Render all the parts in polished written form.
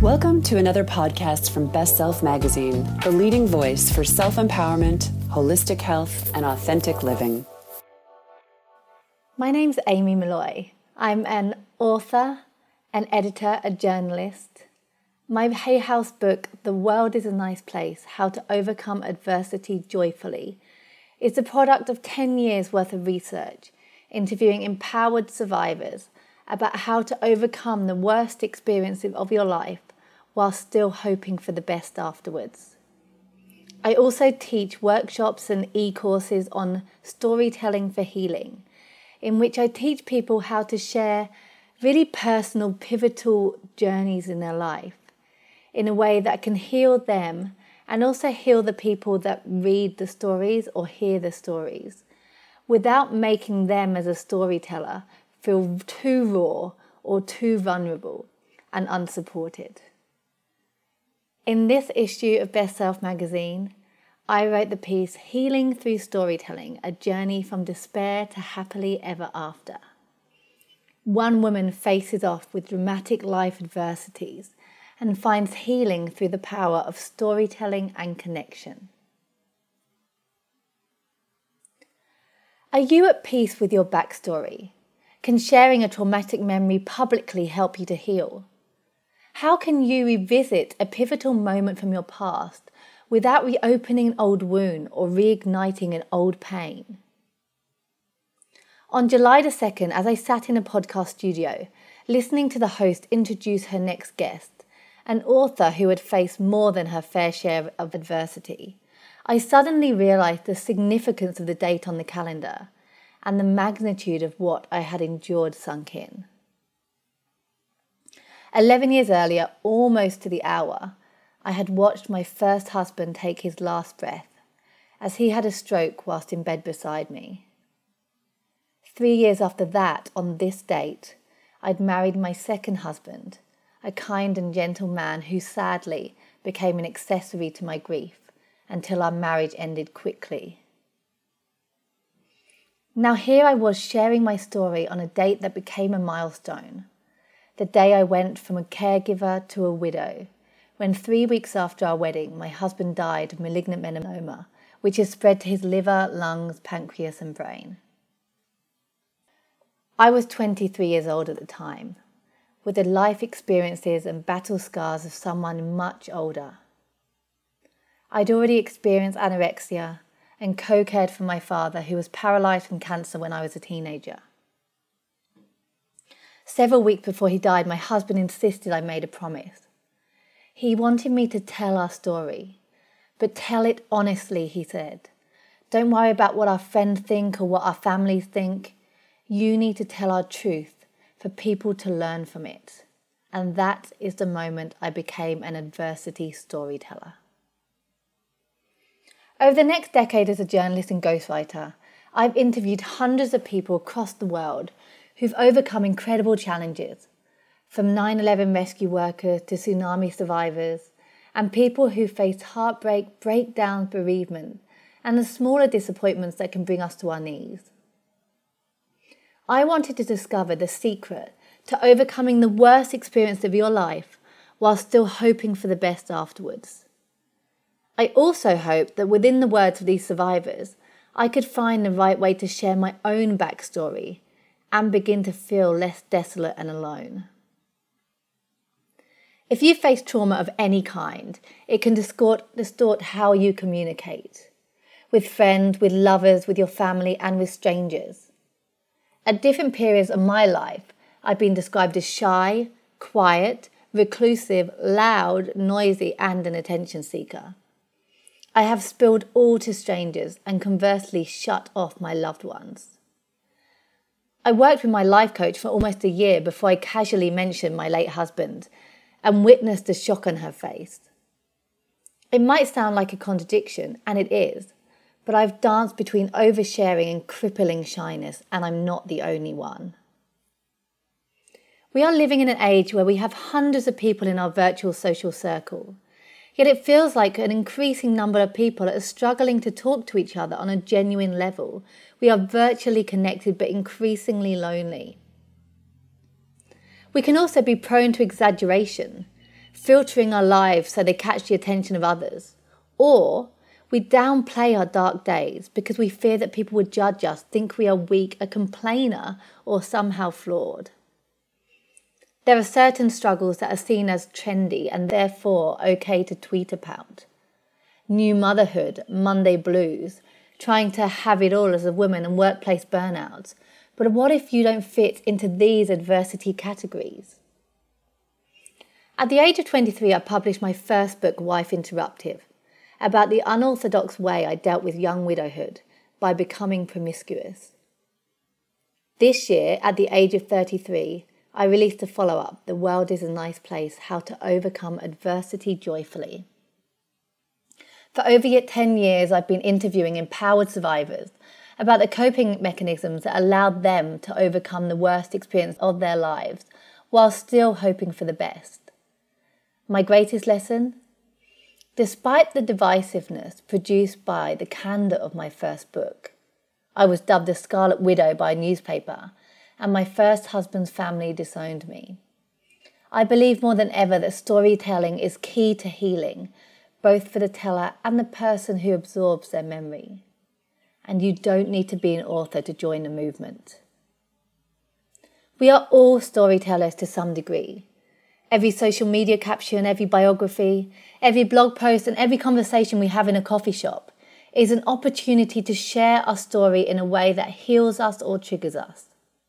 Welcome to another podcast from Best Self Magazine, the leading voice for self-empowerment, holistic health, and authentic living. My name's Amy Molloy. I'm an author, an editor, a journalist. My Hay House book, The World is a Nice Place, How to Overcome Adversity Joyfully, is the product of 10 years worth of research, interviewing empowered survivors about how to overcome the worst experiences of your life while still hoping for the best afterwards. I also teach workshops and e-courses on storytelling for healing, in which I teach people how to share really personal, pivotal journeys in their life in a way that can heal them and also heal the people that read the stories or hear the stories, without making them as a storyteller feel too raw or too vulnerable and unsupported. In this issue of Best Self Magazine, I wrote the piece Healing Through Storytelling, a Journey from Despair to Happily Ever After. One woman faces off with dramatic life adversities and finds healing through the power of storytelling and connection. Are you at peace with your backstory? Can sharing a traumatic memory publicly help you to heal? How can you revisit a pivotal moment from your past without reopening an old wound or reigniting an old pain? On July the 2nd, as I sat in a podcast studio, listening to the host introduce her next guest, an author who had faced more than her fair share of adversity, I suddenly realised the significance of the date on the calendar and the magnitude of what I had endured sunk in. 11 years earlier, almost to the hour, I had watched my first husband take his last breath as he had a stroke whilst in bed beside me. 3 years after that, on this date, I'd married my second husband, a kind and gentle man who sadly became an accessory to my grief until our marriage ended quickly. Now here I was sharing my story on a date that became a milestone. The day I went from a caregiver to a widow, when 3 weeks after our wedding, my husband died of malignant melanoma, which has spread to his liver, lungs, pancreas, and brain. I was 23 years old at the time, with the life experiences and battle scars of someone much older. I'd already experienced anorexia and co-cared for my father, who was paralysed from cancer when I was a teenager. Several weeks before he died, my husband insisted I made a promise. He wanted me to tell our story, but tell it honestly, he said. Don't worry about what our friends think or what our families think. You need to tell our truth for people to learn from it. And that is the moment I became an adversity storyteller. Over the next decade as a journalist and ghostwriter, I've interviewed hundreds of people across the world who've overcome incredible challenges, from 9/11 rescue workers to tsunami survivors, and people who faced heartbreak, breakdowns, bereavement, and the smaller disappointments that can bring us to our knees. I wanted to discover the secret to overcoming the worst experience of your life while still hoping for the best afterwards. I also hoped that within the words of these survivors, I could find the right way to share my own backstory and begin to feel less desolate and alone. If you face trauma of any kind, it can distort how you communicate, with friends, with lovers, with your family, and with strangers. At different periods of my life, I've been described as shy, quiet, reclusive, loud, noisy, and an attention seeker. I have spilled all to strangers and conversely shut off my loved ones. I worked with my life coach for almost a year before I casually mentioned my late husband and witnessed the shock on her face. It might sound like a contradiction, and it is, but I've danced between oversharing and crippling shyness, and I'm not the only one. We are living in an age where we have hundreds of people in our virtual social circle, yet it feels like an increasing number of people are struggling to talk to each other on a genuine level. We are virtually connected but increasingly lonely. We can also be prone to exaggeration, filtering our lives so they catch the attention of others. Or we downplay our dark days because we fear that people would judge us, think we are weak, a complainer, or somehow flawed. There are certain struggles that are seen as trendy and therefore okay to tweet about. New motherhood, Monday blues, trying to have it all as a woman and workplace burnouts. But what if you don't fit into these adversity categories? At the age of 23, I published my first book, Wife Interruptive, about the unorthodox way I dealt with young widowhood by becoming promiscuous. This year, at the age of 33, I released a follow-up, The World is a Nice Place, How to Overcome Adversity Joyfully. For over 10 years, I've been interviewing empowered survivors about the coping mechanisms that allowed them to overcome the worst experience of their lives while still hoping for the best. My greatest lesson? Despite the divisiveness produced by the candour of my first book, I was dubbed a Scarlet Widow by a newspaper, and my first husband's family disowned me. I believe more than ever that storytelling is key to healing, both for the teller and the person who absorbs their memory. And you don't need to be an author to join the movement. We are all storytellers to some degree. Every social media caption, every biography, every blog post, and every conversation we have in a coffee shop is an opportunity to share our story in a way that heals us or triggers us.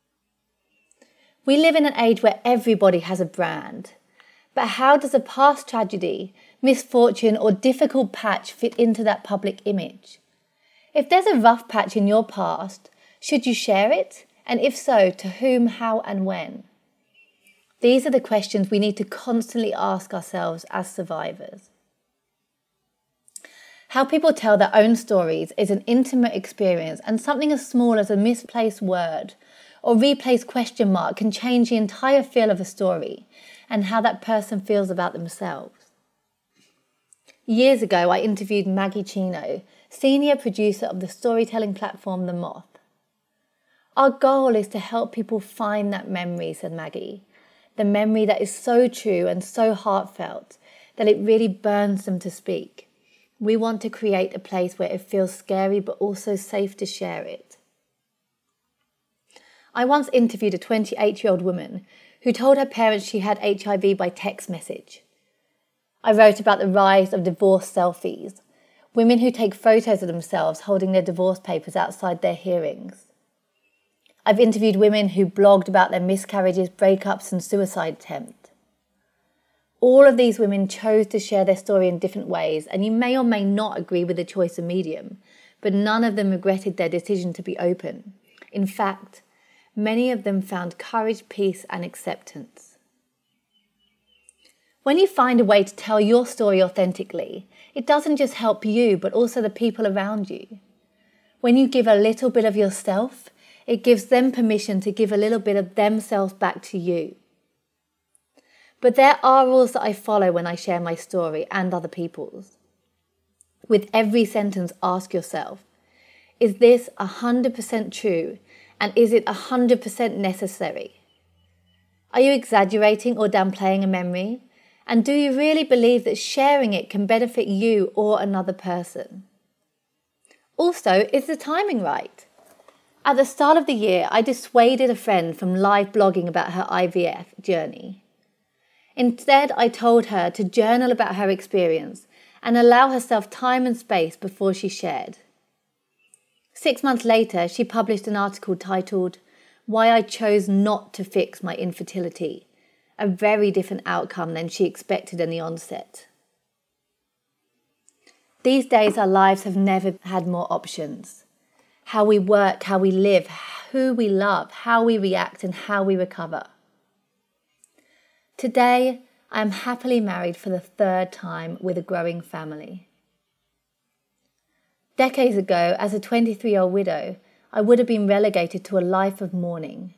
We live in an age where everybody has a brand. But how does a past tragedy, misfortune, or difficult patch fit into that public image? If there's a rough patch in your past, should you share it? And if so, to whom, how, and when? These are the questions we need to constantly ask ourselves as survivors. How people tell their own stories is an intimate experience, and something as small as a misplaced word or replaced question mark can change the entire feel of a story and how that person feels about themselves. Years ago, I interviewed Maggie Chino, senior producer of the storytelling platform The Moth. Our goal is to help people find that memory, said Maggie, the memory that is so true and so heartfelt that it really burns them to speak. We want to create a place where it feels scary but also safe to share it. I once interviewed a 28-year-old woman who told her parents she had HIV by text message. I wrote about the rise of divorce selfies, women who take photos of themselves holding their divorce papers outside their hearings. I've interviewed women who blogged about their miscarriages, breakups, and suicide attempt. All of these women chose to share their story in different ways, and you may or may not agree with the choice of medium, but none of them regretted their decision to be open. In fact, many of them found courage, peace, and acceptance. When you find a way to tell your story authentically, it doesn't just help you, but also the people around you. When you give a little bit of yourself, it gives them permission to give a little bit of themselves back to you. But there are rules that I follow when I share my story and other people's. With every sentence, ask yourself, is this 100% true, and is it 100% necessary? Are you exaggerating or downplaying a memory? And do you really believe that sharing it can benefit you or another person? Also, is the timing right? At the start of the year, I dissuaded a friend from live blogging about her IVF journey. Instead, I told her to journal about her experience and allow herself time and space before she shared. 6 months later, she published an article titled, "Why I Chose Not to Fix My Infertility," a very different outcome than she expected in the onset. These days, our lives have never had more options. How we work, how we live, who we love, how we react, and how we recover. Today, I am happily married for the 3rd time with a growing family. Decades ago, as a 23-year-old widow, I would have been relegated to a life of mourning.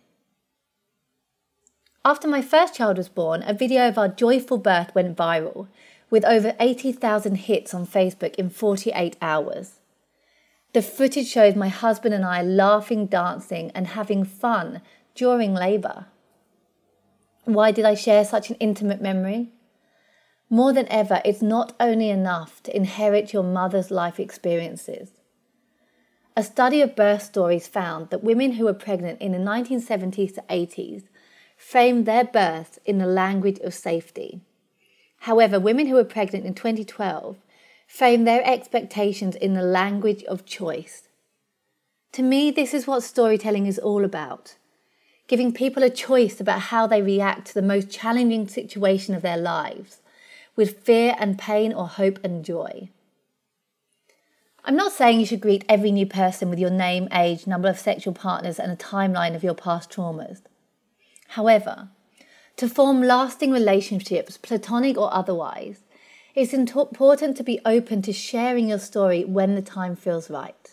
After my first child was born, a video of our joyful birth went viral, with over 80,000 hits on Facebook in 48 hours. The footage shows my husband and I laughing, dancing, and having fun during labour. Why did I share such an intimate memory? More than ever, it's not only enough to inherit your mother's life experiences. A study of birth stories found that women who were pregnant in the 1970s to 80s framed their births in the language of safety. However, women who were pregnant in 2012 framed their expectations in the language of choice. To me, this is what storytelling is all about. Giving people a choice about how they react to the most challenging situation of their lives, with fear and pain or hope and joy. I'm not saying you should greet every new person with your name, age, number of sexual partners and a timeline of your past traumas. However, to form lasting relationships, platonic or otherwise, it's important to be open to sharing your story when the time feels right.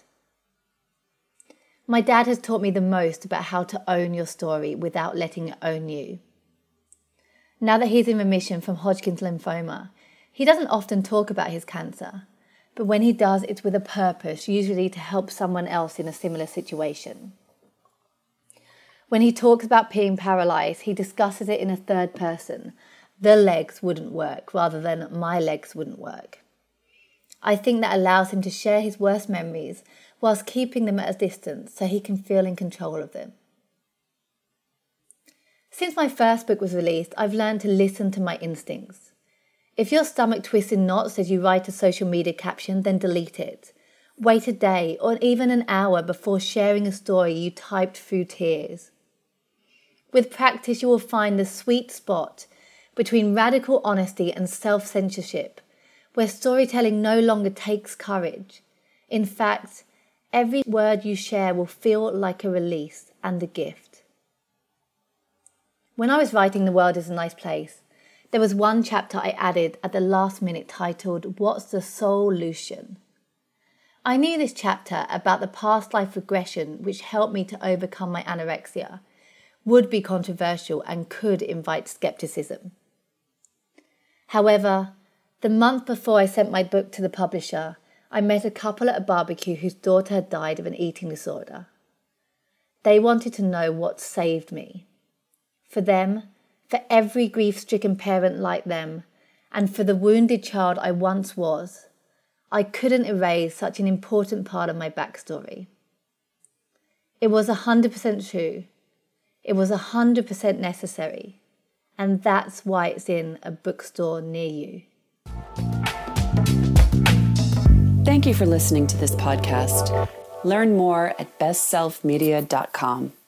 My dad has taught me the most about how to own your story without letting it own you. Now that he's in remission from Hodgkin's lymphoma, he doesn't often talk about his cancer, but when he does, it's with a purpose, usually to help someone else in a similar situation. When he talks about being paralyzed, he discusses it in a third person. The legs wouldn't work, rather than my legs wouldn't work. I think that allows him to share his worst memories whilst keeping them at a distance so he can feel in control of them. Since my first book was released, I've learned to listen to my instincts. If your stomach twists in knots as you write a social media caption, then delete it. Wait a day or even an hour before sharing a story you typed through tears. With practice, you will find the sweet spot between radical honesty and self-censorship, where storytelling no longer takes courage. In fact, every word you share will feel like a release and a gift. When I was writing The World is a Nice Place, there was one chapter I added at the last minute titled, What's the Solution? I knew this chapter about the past life regression which helped me to overcome my anorexia would be controversial and could invite skepticism. However, the month before I sent my book to the publisher, I met a couple at a barbecue whose daughter had died of an eating disorder. They wanted to know what saved me. For them, for every grief-stricken parent like them, and for the wounded child I once was, I couldn't erase such an important part of my backstory. It was 100% true. It was 100% necessary. And that's why it's in a bookstore near you. Thank you for listening to this podcast. Learn more at bestselfmedia.com.